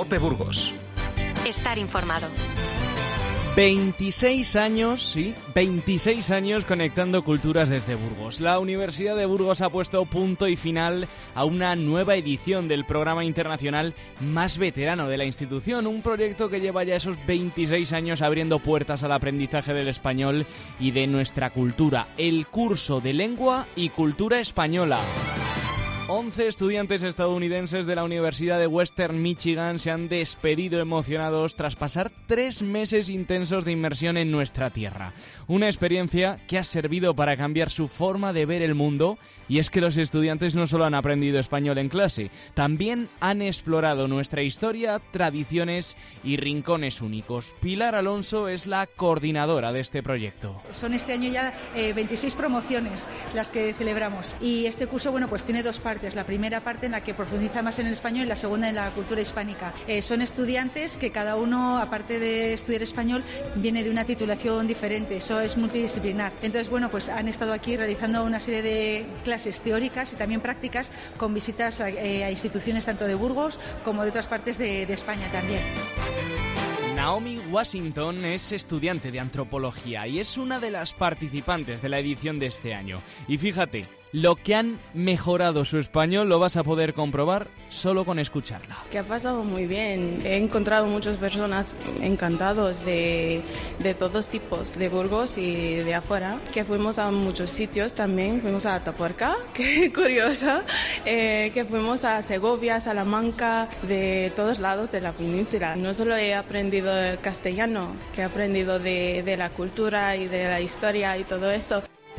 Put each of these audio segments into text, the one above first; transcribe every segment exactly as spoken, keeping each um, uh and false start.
COPE Burgos. Estar informado. veintiséis años, sí, veintiséis años conectando culturas desde Burgos. La Universidad de Burgos ha puesto punto y final a una nueva edición del programa internacional más veterano de la institución, un proyecto que lleva ya esos veintiséis años abriendo puertas al aprendizaje del español y de nuestra cultura, el curso de Lengua y Cultura Española. once estudiantes estadounidenses de la Universidad de Western Michigan se han despedido emocionados tras pasar tres meses intensos de inmersión en nuestra tierra. Una experiencia que ha servido para cambiar su forma de ver el mundo, y es que los estudiantes no solo han aprendido español en clase, también han explorado nuestra historia, tradiciones y rincones únicos. Pilar Alonso es la coordinadora de este proyecto. Son este año ya eh, veintiséis promociones las que celebramos, y este curso, bueno, pues tiene dos partes. La primera parte en la que profundiza más en el español y la segunda en la cultura hispánica. Eh, son estudiantes que cada uno, aparte de estudiar español, viene de una titulación diferente. Eso es multidisciplinar. Entonces, bueno, pues han estado aquí realizando una serie de clases teóricas y también prácticas con visitas a, eh, a instituciones tanto de Burgos como de otras partes de, de España también. Naomi Washington es estudiante de antropología y es una de las participantes de la edición de este año. Y fíjate, lo que han mejorado su español lo vas a poder comprobar solo con escucharla. Que ha pasado muy bien. He encontrado muchas personas encantados de, de todos tipos, de Burgos y de afuera. Que fuimos a muchos sitios también. Fuimos a Atapuerca, qué curiosa. Eh, que fuimos a Segovia, Salamanca, de todos lados de la península. No solo he aprendido el castellano, que he aprendido de, de la cultura y de la historia y todo eso.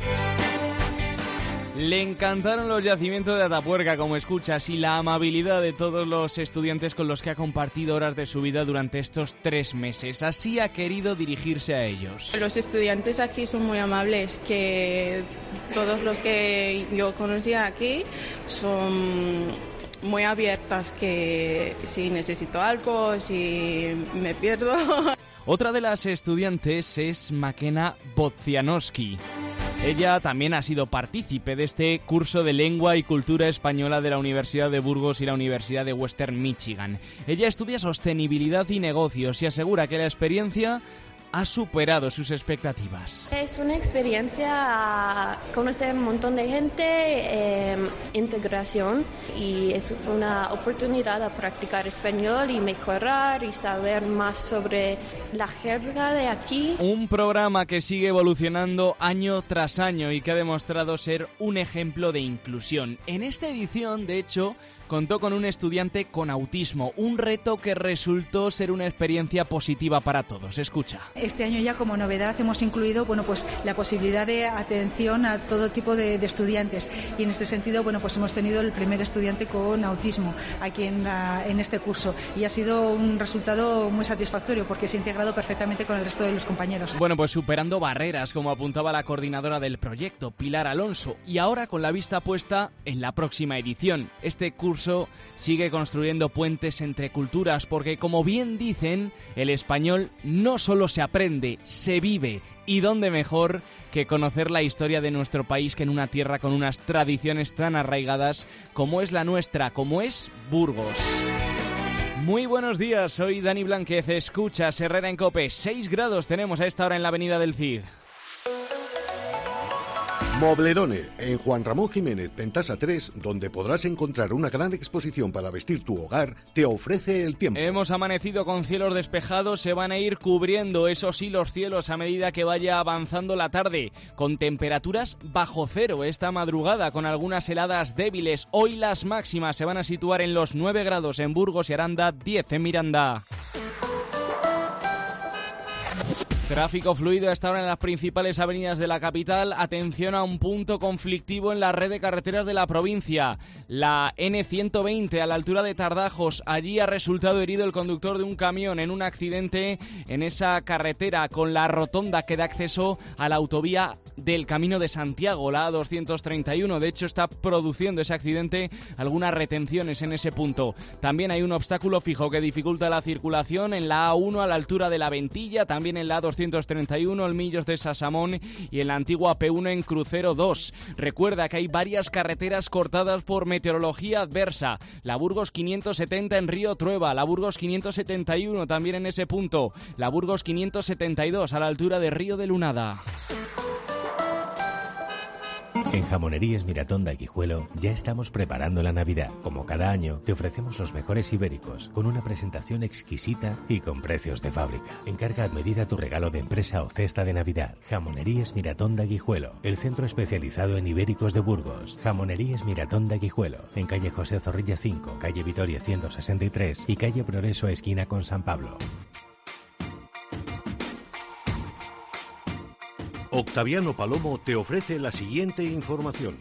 Le encantaron los yacimientos de Atapuerca, como escuchas, y la amabilidad de todos los estudiantes con los que ha compartido horas de su vida durante estos tres meses. Así ha querido dirigirse a ellos. Los estudiantes aquí son muy amables, que todos los que yo conocía aquí son muy abiertas, que si necesito algo, si me pierdo. Otra de las estudiantes es Makena Bodzianowski. Ella también ha sido partícipe de este curso de Lengua y Cultura Española de la Universidad de Burgos y la Universidad de Western Michigan. Ella estudia sostenibilidad y negocios y asegura que la experiencia ha superado sus expectativas. Es una experiencia, conocer un montón de gente, eh, integración, y es una oportunidad a practicar español y mejorar y saber más sobre la jerga de aquí. Un programa que sigue evolucionando año tras año y que ha demostrado ser un ejemplo de inclusión. En esta edición, de hecho, contó con un estudiante con autismo, un reto que resultó ser una experiencia positiva para todos. Escucha. Este año ya como novedad hemos incluido, bueno, pues la posibilidad de atención a todo tipo de, de estudiantes, y en este sentido, bueno, pues hemos tenido el primer estudiante con autismo aquí en, la, en este curso, y ha sido un resultado muy satisfactorio porque se ha integrado perfectamente con el resto de los compañeros. Bueno, pues superando barreras, como apuntaba la coordinadora del proyecto, Pilar Alonso, y ahora con la vista puesta en la próxima edición. Este curso sigue construyendo puentes entre culturas porque, como bien dicen, el español no solo se aprende, se vive. Y dónde mejor que conocer la historia de nuestro país que en una tierra con unas tradiciones tan arraigadas como es la nuestra, como es Burgos. Muy buenos días, soy Dani Blanquez, escuchas Herrera en COPE. seis grados tenemos a esta hora en la avenida del Cid. Moblerone, en Juan Ramón Jiménez, Pentasa tres, donde podrás encontrar una gran exposición para vestir tu hogar, te ofrece el tiempo. Hemos amanecido con cielos despejados, se van a ir cubriendo, eso sí, los cielos a medida que vaya avanzando la tarde, con temperaturas bajo cero esta madrugada, con algunas heladas débiles. Hoy las máximas se van a situar en los nueve grados en Burgos y Aranda, diez en Miranda. Tráfico fluido a esta hora en las principales avenidas de la capital. Atención a un punto conflictivo en la red de carreteras de la provincia. La ene ciento veinte a la altura de Tardajos. Allí ha resultado herido el conductor de un camión en un accidente en esa carretera con la rotonda que da acceso a la autovía del Camino de Santiago, la A doscientos treinta y uno. De hecho, está produciendo ese accidente algunas retenciones en ese punto. También hay un obstáculo fijo que dificulta la circulación en la A uno a la altura de la Ventilla, también en la A doscientos doscientos treinta y uno, Olmillos de Sasamón, y en la antigua P uno en Crucero dos. Recuerda que hay varias carreteras cortadas por meteorología adversa. La Burgos quinientos setenta en Río Trueba, la Burgos quinientos setenta y uno también en ese punto, la Burgos quinientos setenta y dos a la altura de Río de Lunada. En Jamonerías Miratón de Guijuelo ya estamos preparando la Navidad. Como cada año, te ofrecemos los mejores ibéricos, con una presentación exquisita y con precios de fábrica. Encarga a medida tu regalo de empresa o cesta de Navidad. Jamonerías Miratón de Guijuelo, el centro especializado en ibéricos de Burgos. Jamonerías Miratón de Guijuelo, en calle José Zorrilla cinco, calle Vitoria ciento sesenta y tres y calle Progreso esquina con San Pablo. Octaviano Palomo te ofrece la siguiente información.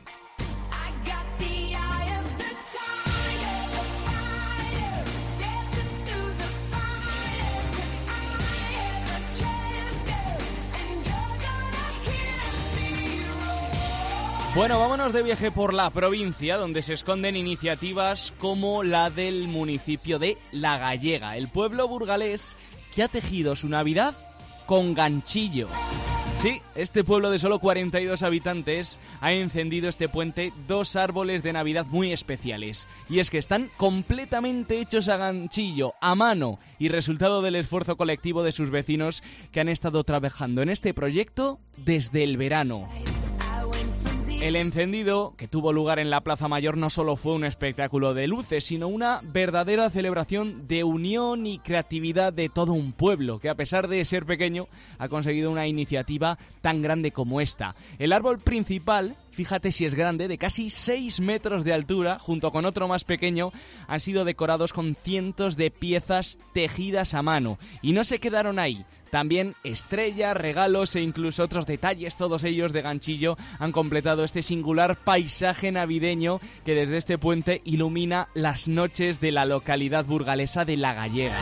Bueno, vámonos de viaje por la provincia, donde se esconden iniciativas como la del municipio de La Gallega, el pueblo burgalés que ha tejido su Navidad con ganchillo. Sí, este pueblo de solo cuarenta y dos habitantes ha encendido este puente dos árboles de Navidad muy especiales. Y es que están completamente hechos a ganchillo, a mano, y resultado del esfuerzo colectivo de sus vecinos que han estado trabajando en este proyecto desde el verano. El encendido, que tuvo lugar en la Plaza Mayor, no solo fue un espectáculo de luces, sino una verdadera celebración de unión y creatividad de todo un pueblo, que a pesar de ser pequeño, ha conseguido una iniciativa tan grande como esta. El árbol principal, fíjate si es grande, de casi seis metros de altura, junto con otro más pequeño, han sido decorados con cientos de piezas tejidas a mano. Y no se quedaron ahí. También estrellas, regalos e incluso otros detalles, todos ellos de ganchillo, han completado este singular paisaje navideño que desde este puente ilumina las noches de la localidad burgalesa de La Gallega.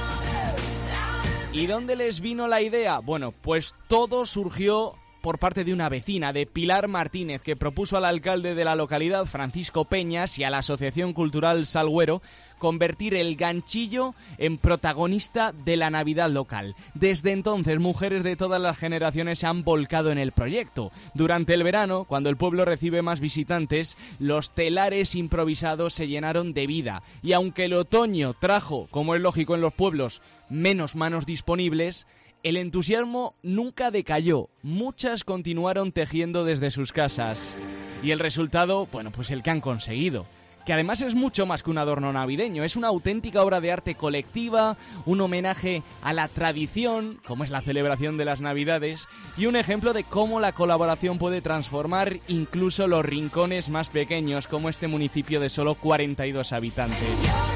¿Y dónde les vino la idea? Bueno, pues todo surgió por parte de una vecina, de Pilar Martínez, que propuso al alcalde de la localidad, Francisco Peñas, y a la Asociación Cultural Salguero, convertir el ganchillo en protagonista de la Navidad local. Desde entonces, mujeres de todas las generaciones se han volcado en el proyecto. Durante el verano, cuando el pueblo recibe más visitantes, los telares improvisados se llenaron de vida. Y aunque el otoño trajo, como es lógico en los pueblos, menos manos disponibles, el entusiasmo nunca decayó. Muchas continuaron tejiendo desde sus casas. Y el resultado, bueno, pues el que han conseguido, que además es mucho más que un adorno navideño, es una auténtica obra de arte colectiva, un homenaje a la tradición, como es la celebración de las Navidades, y un ejemplo de cómo la colaboración puede transformar incluso los rincones más pequeños, como este municipio de solo cuarenta y dos habitantes.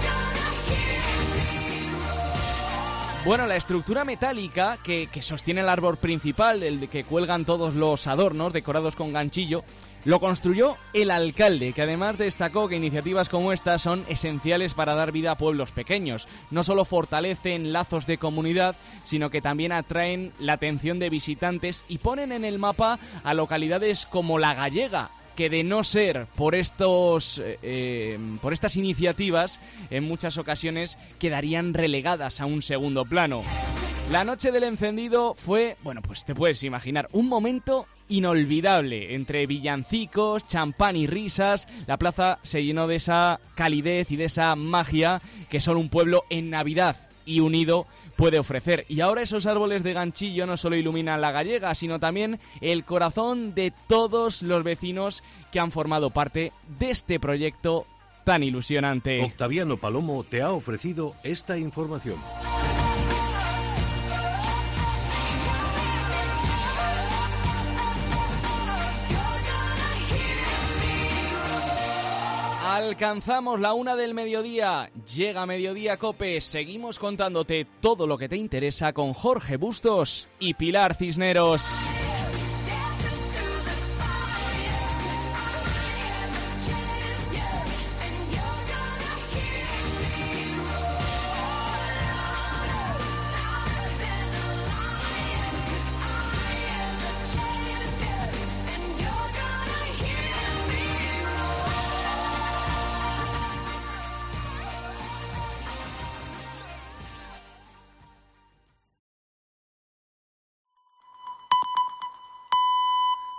Bueno, la estructura metálica que, que sostiene el árbol principal, el de que cuelgan todos los adornos decorados con ganchillo, lo construyó el alcalde, que además destacó que iniciativas como estas son esenciales para dar vida a pueblos pequeños. No solo fortalecen lazos de comunidad, sino que también atraen la atención de visitantes y ponen en el mapa a localidades como La Gallega, que de no ser por estos eh, por estas iniciativas, en muchas ocasiones quedarían relegadas a un segundo plano. La noche del encendido fue, bueno, pues te puedes imaginar, un momento inolvidable. Entre villancicos, champán y risas, la plaza se llenó de esa calidez y de esa magia que solo un pueblo en Navidad y unido puede ofrecer. Y ahora esos árboles de ganchillo no solo iluminan La Gallega, sino también el corazón de todos los vecinos que han formado parte de este proyecto tan ilusionante. Octaviano Palomo te ha ofrecido esta información. Alcanzamos la una del mediodía, llega Mediodía Cope, seguimos contándote todo lo que te interesa con Jorge Bustos y Pilar Cisneros.